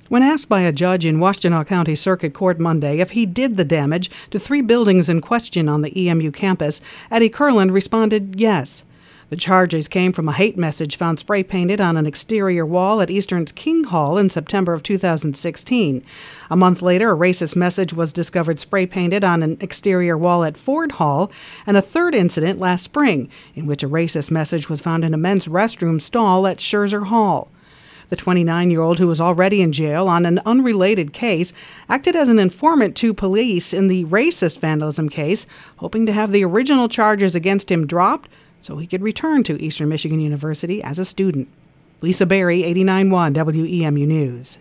When asked by a judge in Washtenaw County Circuit Court Monday if he did the damage to 3 buildings in question on the EMU campus, Eddie Kurland responded yes. The charges came from a hate message found spray-painted on an exterior wall at Eastern's King Hall in September of 2016. A month later, a racist message was discovered spray-painted on an exterior wall at Ford Hall, and a third incident last spring, in which a racist message was found in a men's restroom stall at Scherzer Hall. The 29-year-old, who was already in jail on an unrelated case, acted as an informant to police in the racist vandalism case, hoping to have the original charges against him dropped so he could return to Eastern Michigan University as a student. Lisa Berry, 89.1 WEMU News.